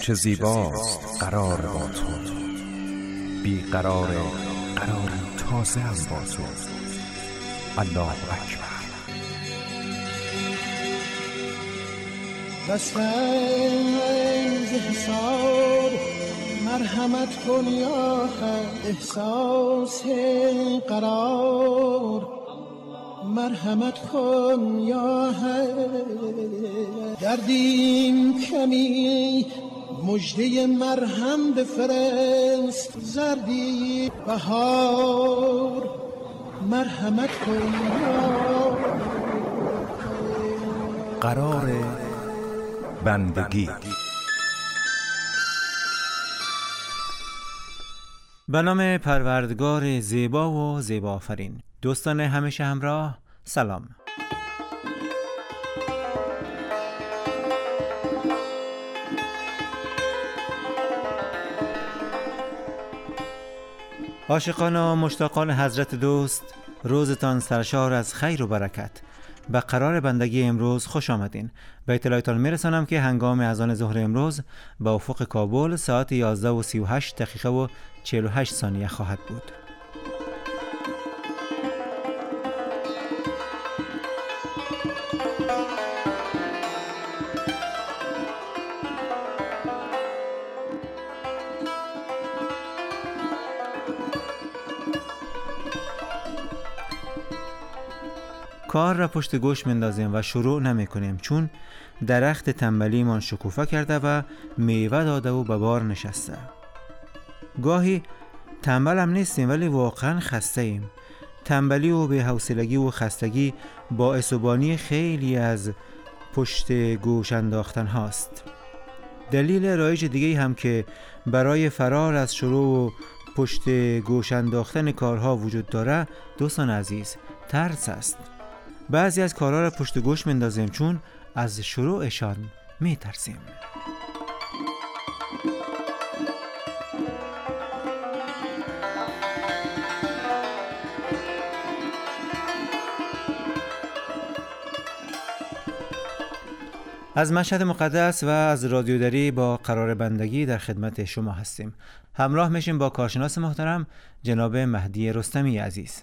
چه زیباست قرار با تو، بی قرار قراری تازه هم با تو. الله اکبر. بسنز حساب مرحمت کن یا حق، احساس قرار مرحمت کن یا حق. دردیم کمی مژده مرهم بفرست، زردی بهار مرحمت کن یا قرار بندگی. به نام پروردگار زیبا و زیبا آفرین. دوستان همیشه همراه، سلام. عاشقان و مشتاقان حضرت دوست، روزتان سرشار از خیر و برکت. به قرار بندگی امروز خوش آمدین. به اطلاعتان میرسانم که هنگام اذان ظهر امروز به افق کابل ساعت 11:38 و 48 ثانیه خواهد بود. کار را پشت گوش مندازیم و شروع نمی کنیم، چون درخت تنبلیمان شکوفه کرده و میوه داده و به بار نشسته. گاهی تنبل هم نیستیم ولی واقعا خسته ایم. تنبلی و بی‌حوصلگی و خستگی باعث و بانی خیلی از پشت گوش انداختن هاست. دلیل رایج دیگه هم که برای فرار از شروع و پشت گوش انداختن کارها وجود داره، دوستان عزیز، ترس است. بعضی از کارها را پشت گوش مندازیم چون از شروعشان میترسیم. از مشهد مقدس و از رادیو دری با قرار بندگی در خدمت شما هستیم. همراه میشیم با کارشناس محترم جناب مهدی رستمی عزیز.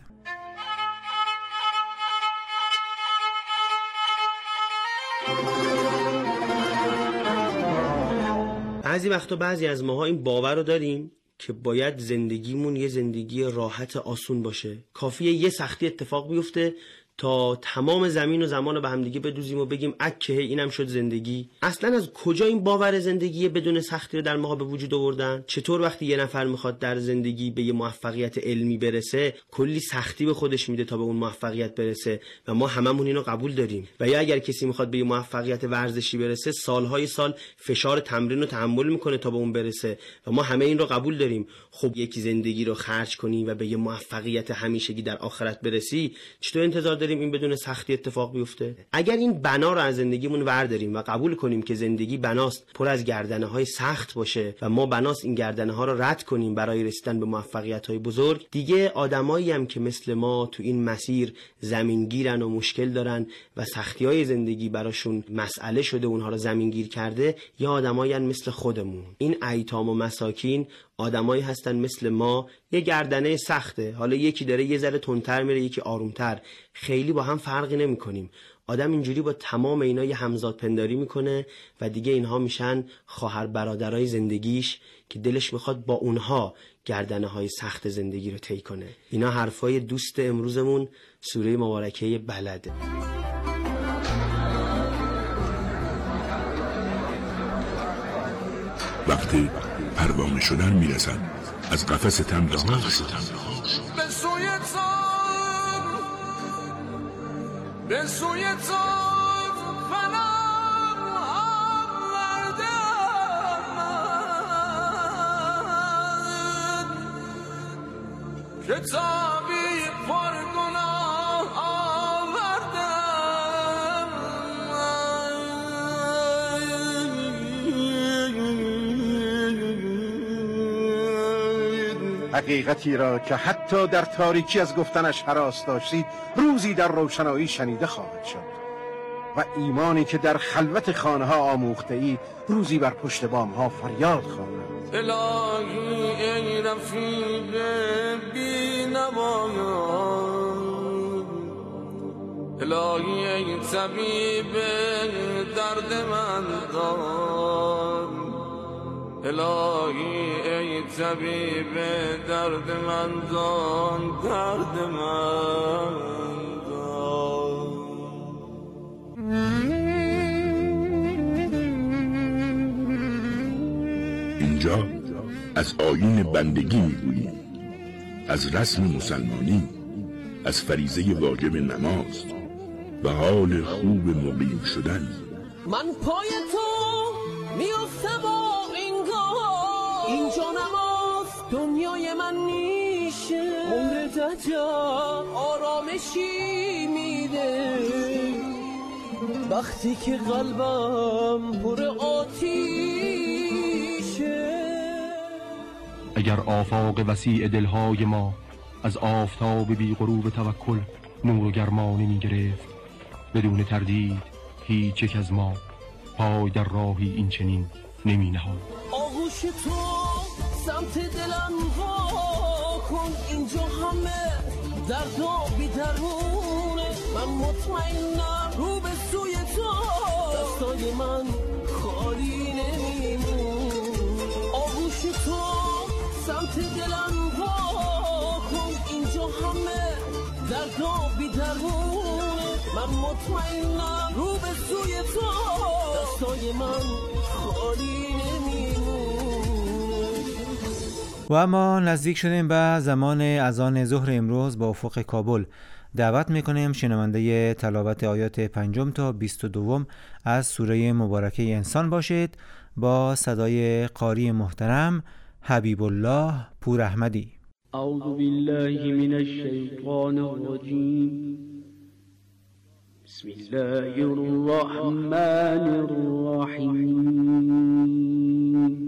بعضی وقتا بعضی از ماها این باور رو داریم که باید زندگیمون یه زندگی راحت آسون باشه. کافیه یه سختی اتفاق بیفته تا تمام زمین و زمان رو به هم دیگه بدوزیم و بگیم اکه اینم شد زندگی. اصلا از کجا این باور زندگی بدون سختی رو در ماها به وجود آوردن؟ چطور وقتی یه نفر میخواد در زندگی به یه موفقیت علمی برسه کلی سختی به خودش میده تا به اون موفقیت برسه و ما هممون اینو قبول داریم؟ و یا اگر کسی میخواد به یه موفقیت ورزشی برسه سالهای سال فشار تمرین رو تحمل میکنه تا به اون برسه و ما همه این رو قبول داریم. خب یکی زندگی رو خرج کنی و به یه موفقیت همیشگی در آخرت برسی، چطور انتظار داریم این بدون سختی اتفاق بیفته؟ اگر این بنا رو از زندگیمون ورداریم و قبول کنیم که زندگی بناست پر از گردنه‌های سخت باشه و ما بناست این گردنه‌ها رو رد کنیم برای رسیدن به موفقیت‌های بزرگ، دیگه آدمایی هم که مثل ما تو این مسیر زمینگیرن و مشکل دارن و سختی‌های زندگی براشون مسئله شده اونها رو زمینگیر کرده، یا آدمایی مثل خودمون. این ایتام و مساکین آدمایی هستن مثل ما، یه گردنه سخته، حالا یکی داره یه ذره تندتر میره یکی آرومتر، خیلی با هم فرقی نمی کنیم. آدم اینجوری با تمام اینا یه همزاد پنداری میکنه و دیگه اینها میشن خواهر برادرای زندگیش که دلش میخواد با اونها گردنه های سخت زندگی رو طی کنه. اینا حرفای دوست امروزمون سوره مبارکه بلده. وقتی پروانه شدن میرسد از قفس تمرها به سوی تو، به سوی تو پناه آوردم کتابی پرگناه آوردم، حقیقتی را که حتی در تاریکی از گفتنش هراس داشتید روزی در روشنایی شنیده خواهد شد. و ایمانی که در خلوت خانه ها آموخته ای روزی بر پشت بام ها فریاد خواند. الهی ای رفیق بی نوایان، الهی ای طبیب درد من دان، الهی ای طبیب درد من دان، درد من دان. اینجا از آیین بندگی میگوییم، از رسم مسلمانی، از فریضه واجب نماز و حال خوب مقیم شدن. من پای تو میافتم و اینجا نماز دنیای من نیشه، عمر دجال آرامشی میده وقتی که قلبم پر آتیشه. اگر آفاق وسیع دلهای ما از آفتاب بی غروب توکل نور و گرمانی می گرفت، بدون تردید هیچ یک از ما پای در راهی این چنین نمی نهاد. آغوش تو سمت دلم وا کن، اینجا همه درد و بی درمونه، من مطمئنم رو به سوی تو دستای من خالی نمیمون. آغوش تو سمت دلم وا کن، اینجا همه درد و بی درمونه، من مطمئنم رو به سوی تو دستای من خالی نمیمون. و اما نزدیک شدیم به زمان اذان ظهر امروز با افق کابل. دعوت میکنیم شنونده تلاوت آیات 5 تا 22 از سوره مبارکه انسان باشید با صدای قاری محترم حبیب الله پور احمدی. اعوذ بالله من الشیطان الرجیم. بسم الله الرحمن الرحیم.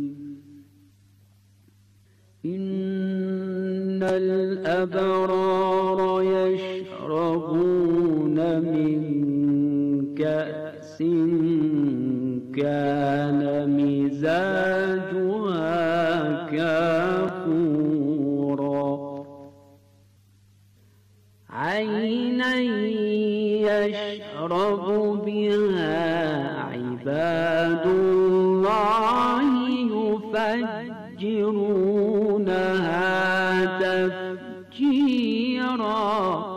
إن الأبرار يشربون من كأس كان مزاجها كافورا عينا يشرب بها عباد الله يفجرونها تفجيرا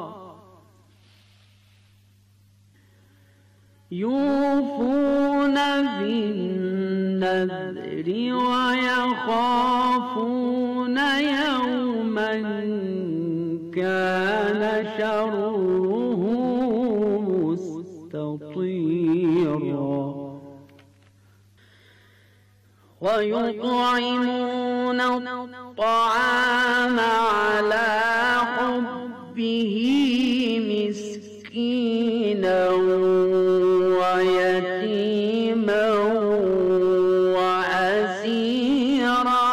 يوفون بالنذر ويخافون يوما كان شره مستطيرا ويطعمون الطعام على حبه مسكينا ويتيما وأسيرا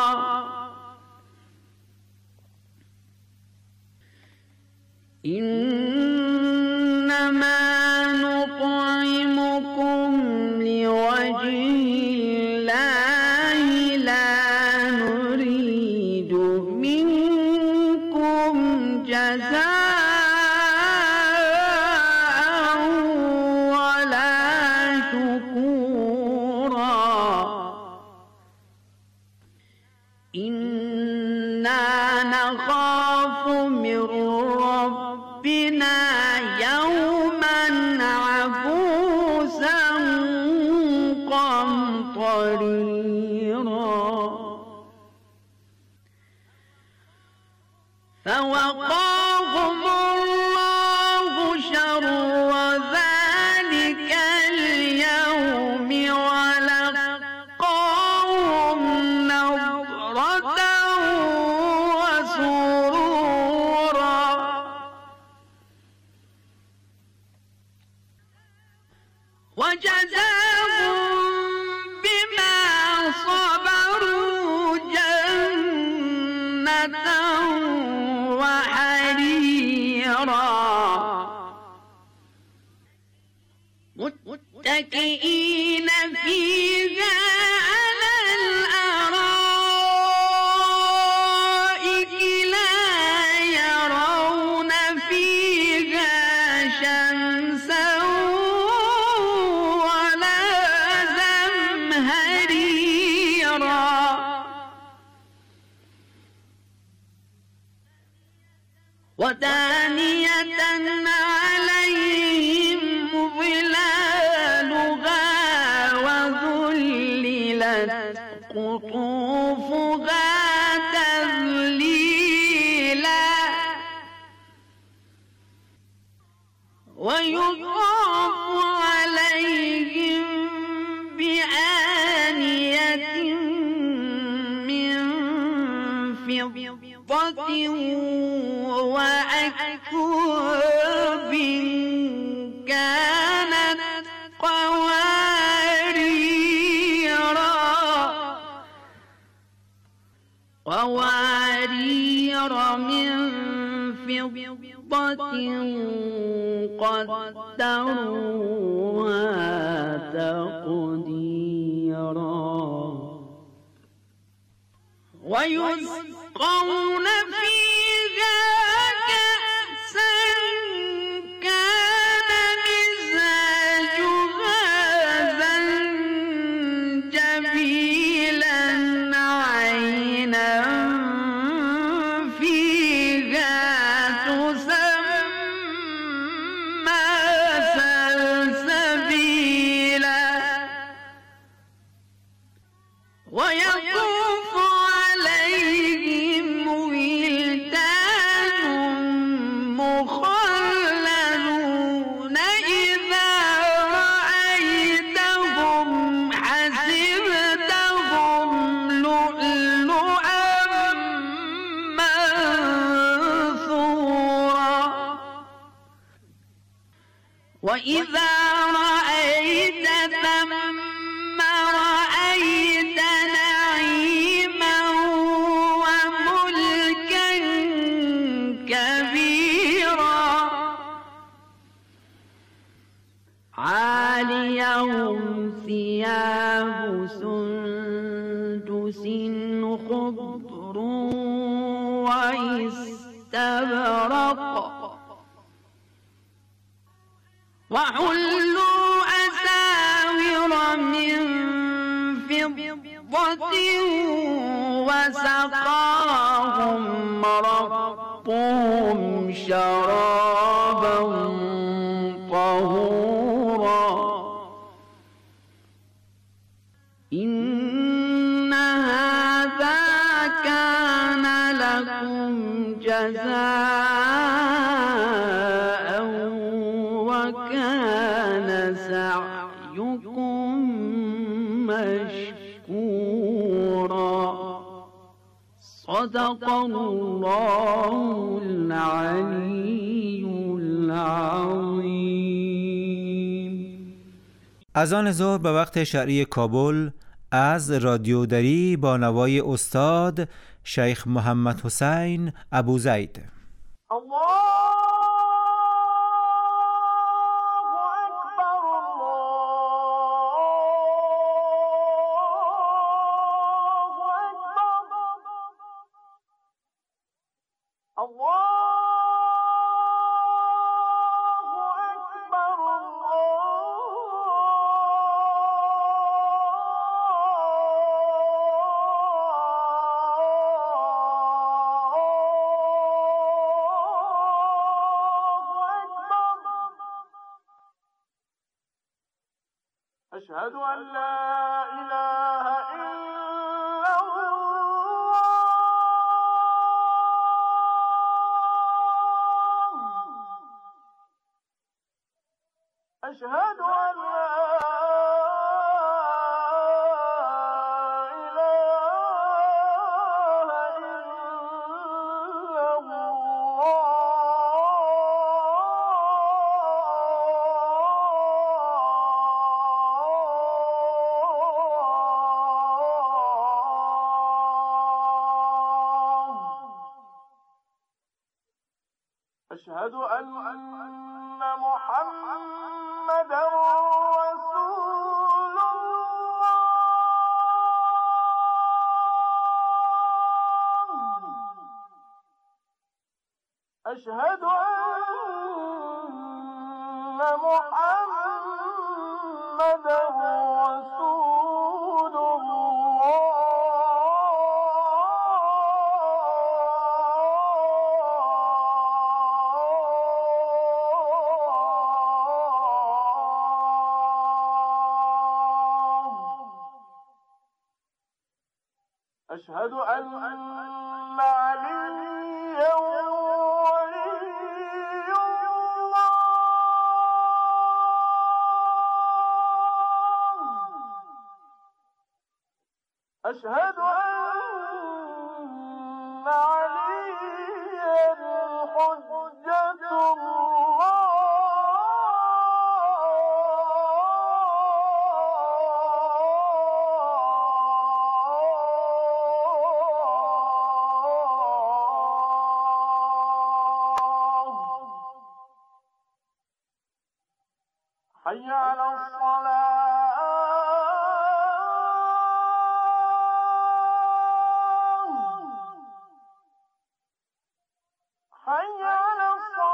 إنما نطعمكم لوجه الله لا نريد منكم جزاء ولا شكورا إنا نخاف من ربنا يوما عبوسا قمطريرا فوقاهم الله شر ذلك اليوم ولقاهم نضرة وسرورا وجزاهم بما صبروا جنة وحريرا متكئين فيها على الأرائك لا يرون فيها شمسا ولا زمهريرا ودانية عليهم ظلالها وذللت قطوفها تذليلا ويطاف عليهم بآنية من فضة وأكواب كانت قوارير من فضة قدروها تقديرا ويسقون فيها كأسا كان مزاجها زنجبيلا عينا فيها تسمى سلسبيلا ويطوف عليهم ولدان مخلدون إذا رأيتهم حسبتهم لؤلؤا منثورا وإذا رأيت ثم رأيت نعيما وملكا كبيرا عاليهم ثياب سندس خضر واستبرق وحلوا أساور من فضة وسقاهم ربهم شرابا طهورا إن هذا كان لكم جزاء وكان سعيكم مشكورا صدق الله العلي العظيم. اذان ظهر به وقت شرعی کابل از رادیو دری با نوای استاد شیخ محمد حسین ابوزید. أشهد أن لا إله إلا الله أشهد أن لا أشهد أن محمدا رسول أشهد أن محمدا رسول الله. أشهد أن عليا ولي الله. أشهد أن عليا حجة الله. حي على الصلاة. حي على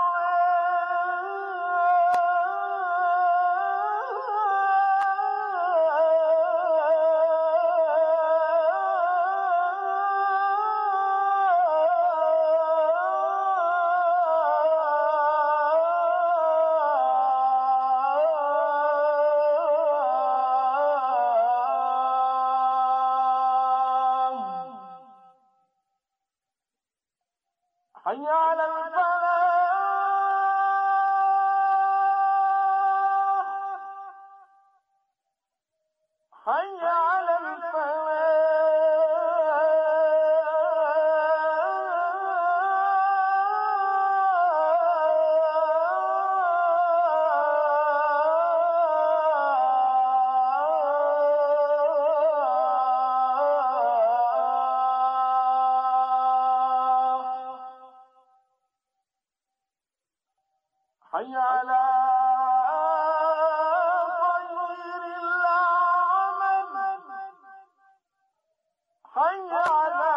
حي على الفلاح. حي على حي على خير العمل. حي على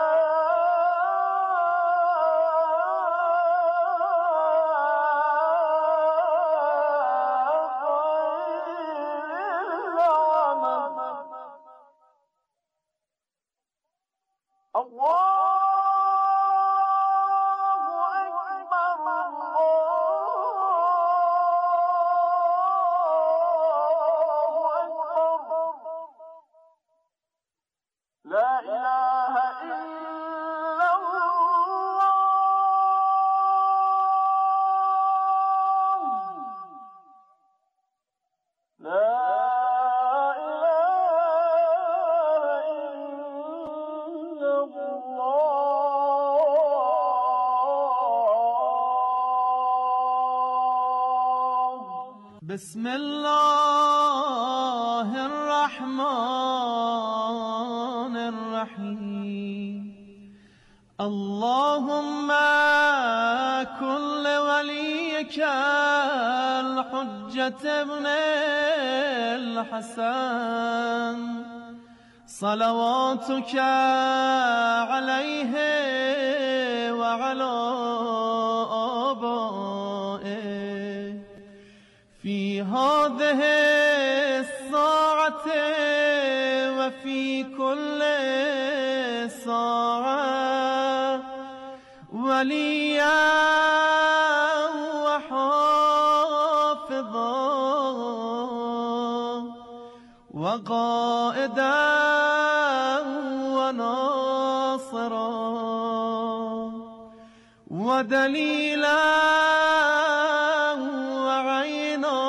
خير العمل. الله لا إله إلا الله. لا إله إلا الله. بسم الله الرحمن الرحيم. اللهم كن لوليك الحجة ابن الحسن صلواتك عليه وعلى آبائه في هذه الساعة وفي كل ساعة وليا وحافظا وقائدا وناصرا ودليلا وعينا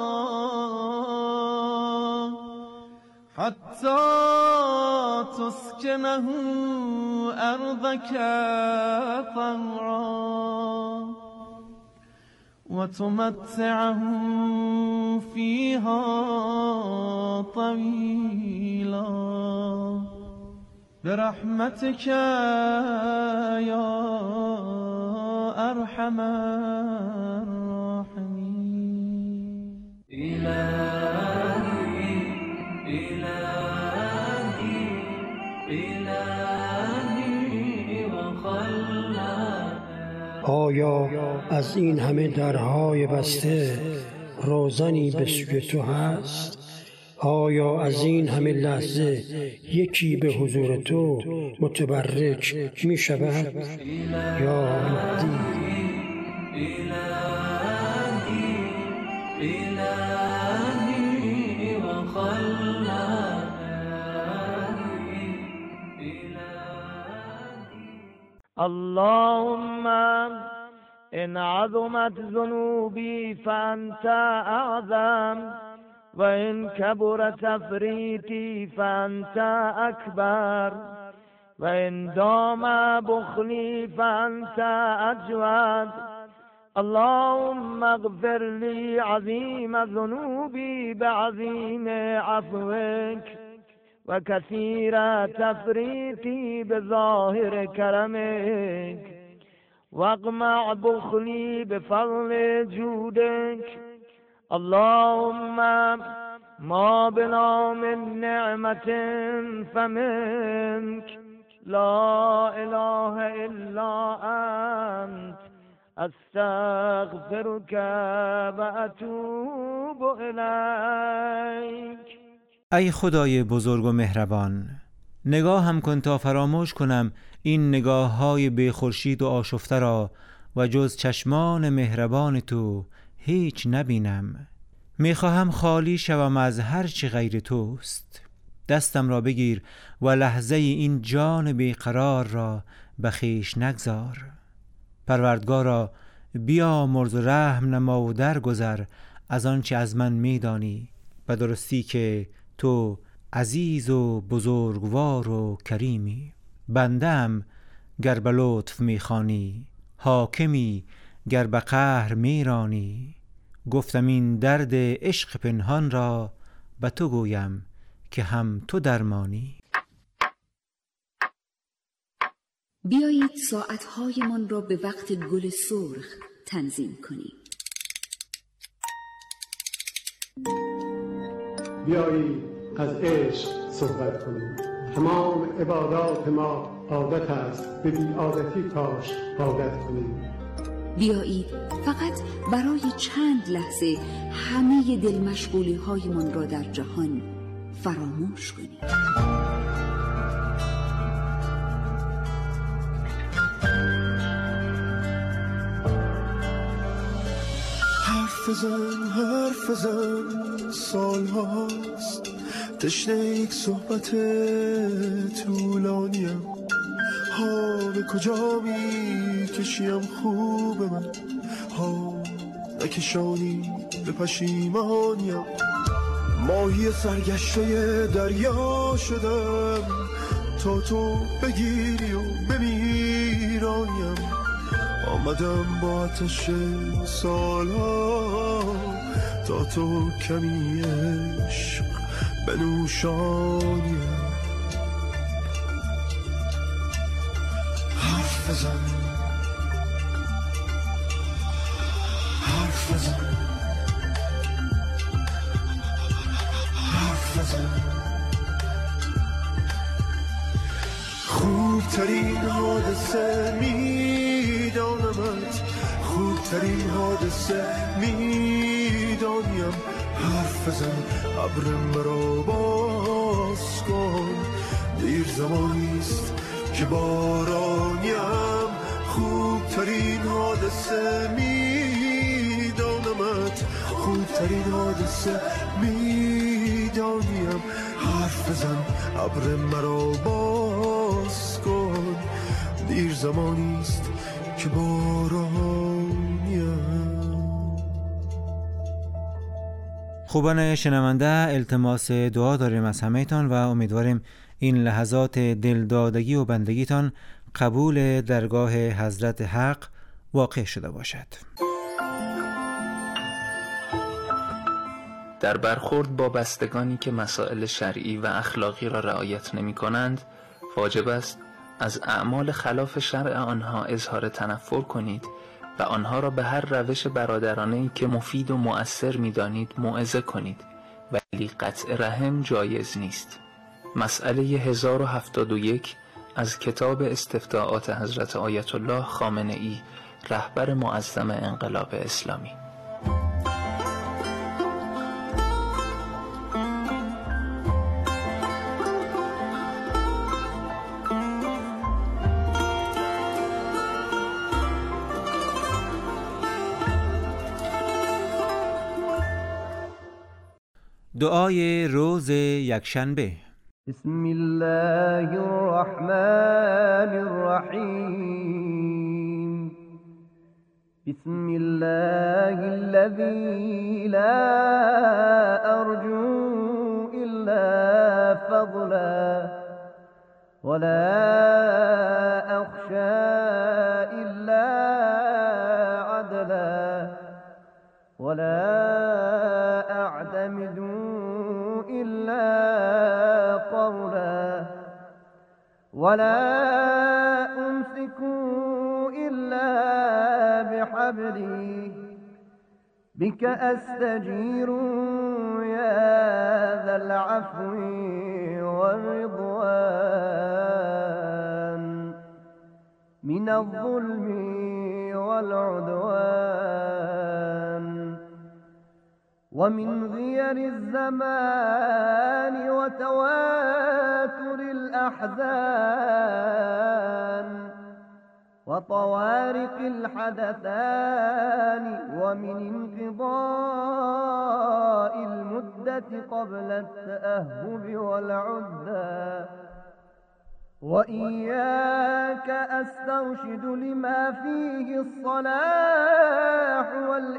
حتى تسكنه أرضك طوعا وتمتعه فيها طويلا برحمتك يا أرحم الراحمين. إلهي إلهي إلهي وخلنا آیا از این همه درهای بسته روزنی به سوی تو هست؟ آیا از این همه لحظه یکی به حضور تو متبرک می شود؟ یا مهدی اللهم إن عظمت ذنوبي فأنت أعظم وإن كبر تفريطي فأنت أكبر وإن دام بخلي فأنت أجود اللهم اغفر لي عظيم ذنوبي بعظيم عفوك وكثير تفريطي بظاهر كرمك واقمع بخلي بفضل جودك اللهم ما بنا من نعمة فمنك لا إله إلا أنت استغفرك وأتوب إليك. ای خدای بزرگ و مهربان، نگاهم کن تا فراموش کنم این نگاه‌های بی خورشید و آشفته را و جز چشمان مهربان تو هیچ نبینم. میخواهم خالی شوم از هر چی غیر توست. دستم را بگیر و لحظه این جان بیقرار را به خویش نگذار. پروردگارا بیامرز و رحم نما و درگذر از آنچه از من میدانی، به درستی که تو عزیز و بزرگوار و کریمی. بنده‌ام گر به لطف میخوانی، حاکمی گر به قهر میرانی. گفتم این درد عشق پنهان را به تو گویم که هم تو درمانی. بیایید ساعت‌هایمان را به وقت گل سرخ تنظیم کنیم. بیایید از عشق صحبت کنیم. تمام عبادات ما عادت است، به بی‌عادتی کاش عادت کنیم. بیایید فقط برای چند لحظه همه دل مشغولی هایمان را در جهان فراموش کنیم. حرف زن سال هاست تشنه یک صحبت طولانیم. ها به کجا می کشیم خوب من، ها نکشانی به پشیمانیم. ماهی سرگشته دریا شدم تا تو بگیری و بمیرانیم. آمدم با آتش سالها تا تو کمی عشق بنوشانیم. حرف بزن حرف بزن حرف بزن. خوبترین حادثه میدانمت، خوبترین حادثه میدانیم. حرف بزن ابر مرا باز کن، دیر زمانیست که بارانیم. خوبترین حادثه میدانمت، خوبترین حادثه میدانیم. حرف بزن ابر مرا باز کن، دیر زمانیست که بارانیم. خوبان شنونده، التماس دعا داریم از همه‌تان و امیدواریم این لحظات دلدادگی و بندگیتان قبول درگاه حضرت حق واقع شده باشد. در برخورد با بستگانی که مسائل شرعی و اخلاقی را رعایت نمی کنند، واجب است از اعمال خلاف شرع آنها اظهار تنفر کنید و آنها را به هر روش برادرانه‌ای که مفید و مؤثر می دانید موعظه کنید، ولی قطع رحم جایز نیست. مسئله 1071 از کتاب استفتاءات حضرت آیت الله خامنه‌ای رهبر معظم انقلاب اسلامی. دعای روز یکشنبه. بسم الله الرحمن الرحیم. بسم الله الذي لا أرجو إلا فضلا ولا أخشى إلا عدلا ولا أعتمد إلا قولا ولا أمسك إلا بحبلي بك أستجير يا ذا العفو والرضوان من الظلم والعدوان ومن غير الزمان وتواتر الأحزان وطوارق الحدثان ومن انقضاء المدة قبل التأهب والعدة وإياك أسترشد لما فيه الصلاح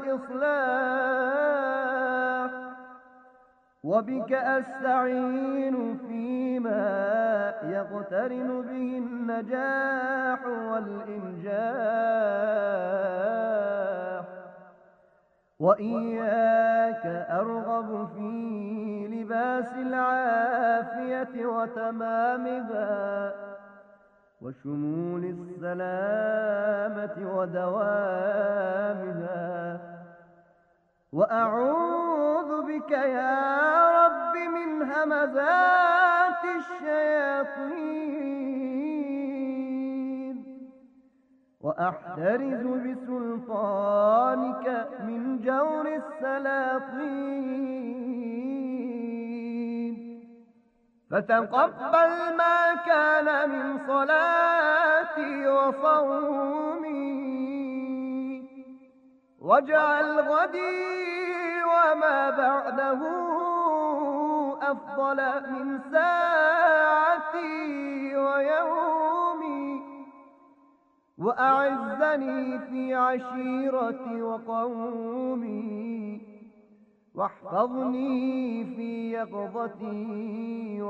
والإصلاح وبك أستعين فيما يقترن به النجاح والإنجاح وإياك أرغب في لباس العافية وتمامها وشمول السلامة ودوامها وأعوذ بك يا رب من همزات الشياطين وأحترز بسلطانك من جور السلاطين فتقبل ما كان من صلاتي وصومي واجعل غدي وما بعده أفضل من ساعتي ويومي وأعزني في عشيرتي وقومي واحفظني في يقظتي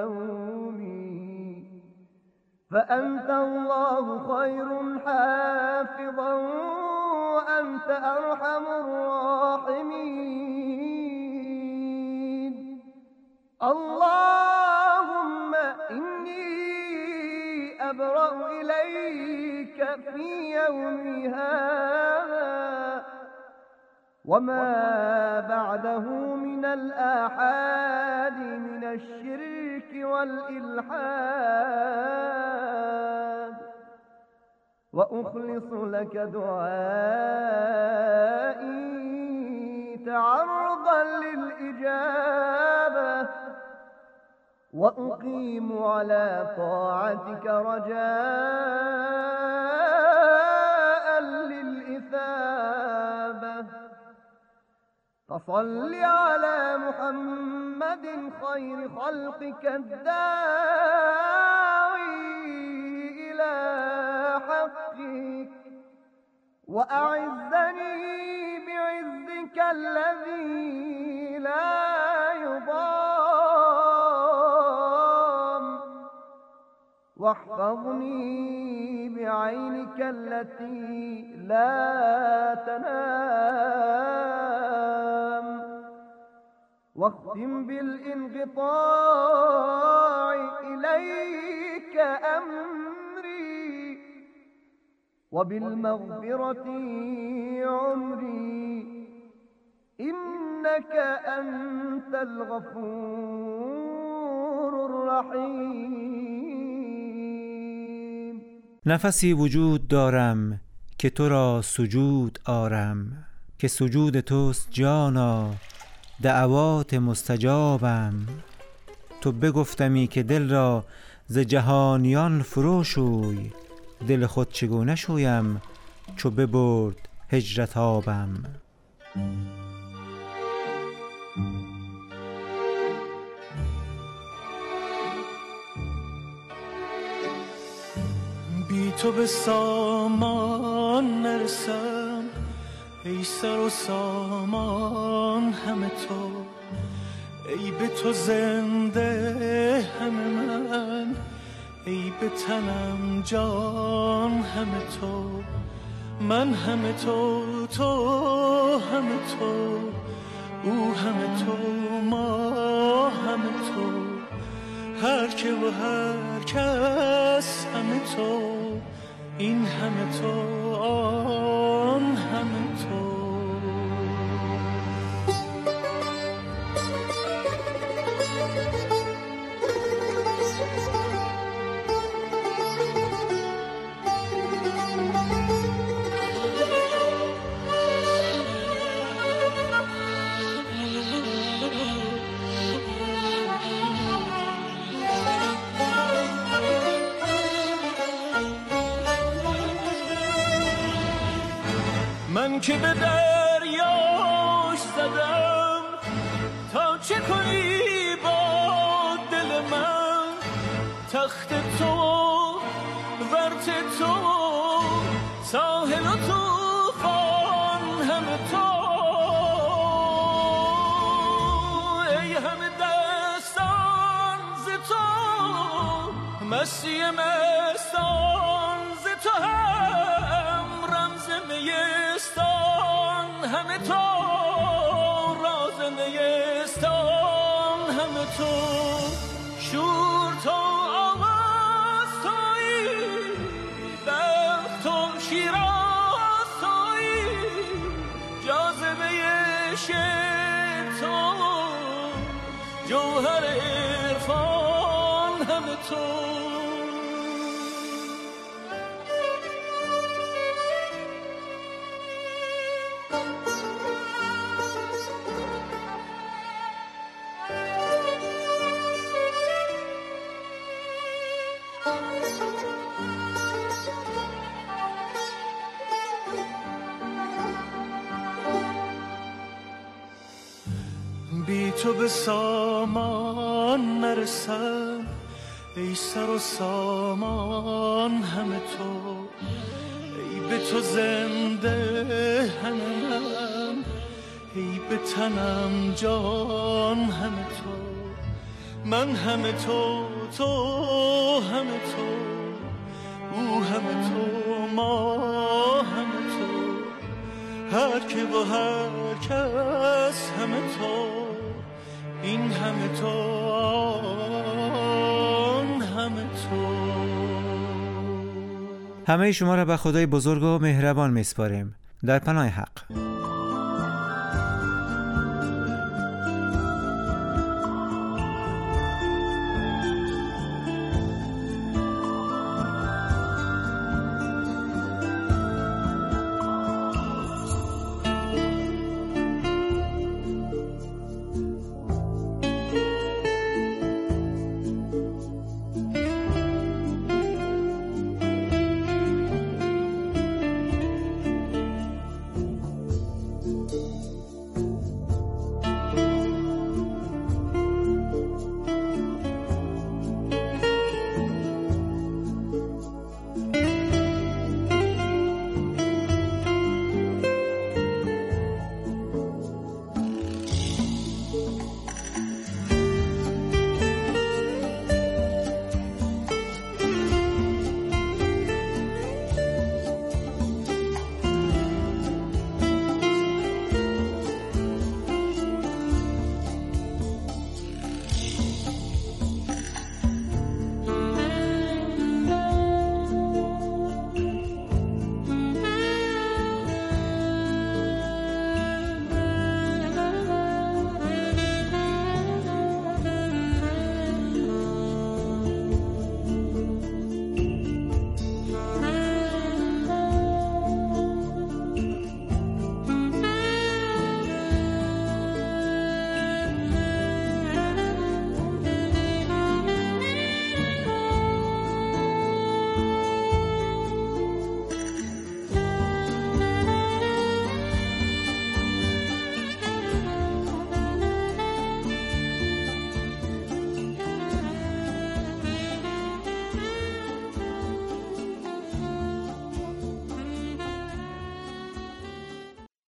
ونومي فأنت الله خير حافظا وأنت أرحم الراحمين اللهم إني أبرأ إليك في يومي هذا وما بعده من الآحاد من الشرك والإلحاد وأخلص لك دعائي تعرضا للإجابة وأقيم على طاعتك رجاء للإثابة فصل على محمد خير خلقك الداعي إلى حقك وأعزني بعزك الذي لا يضام واحفظني بعينك التي لا تنام واختم بالانقطاع إليك أمري وبالمغفرة عمري إنك أنت الغفور الرحیم. نفسی وجود دارم که تو را سجود آرم، که سجود توست جانا دعوات مستجابم. تو بگفتمی که دل را ز جهانیان فروشوی، دل خود چگونه شویم چو ببرد هجرت آبم. بی تو به سامان نرسم، ای سر و سامان همه تو، ای به تو زنده همه من، ای به تنم جان همه تو. من همه تو، تو همه تو، او همه تو، ما همه تو، هر که و هر کس همه تو، این همه تو، آن همه تو. من که به دریاش زدم تا چه کنی با دل من، تخت تو ورت تو ساحل و طوفان همه تو، ای همه دستان ز تو، مستی مستان ز تو، هم رمز نیستان همه تو، راز نیستان همه تو، شور تو آواز تویی، بخت تو شیراز تویی، جاذبه عشق تو، جوهر عرفان همه تو. بی تو به سامان نرسم، ای سر و سامان همه تو، ای به تو زنده همه من، ای به تنم جان همه تو. من همه تو، تو همه تو، او همه تو، ما همه تو، هر که و هر کس همه تو، این همه تو، آن همه تو. همه شما را به خدای بزرگ و مهربان میسپاریم. در پناه حق.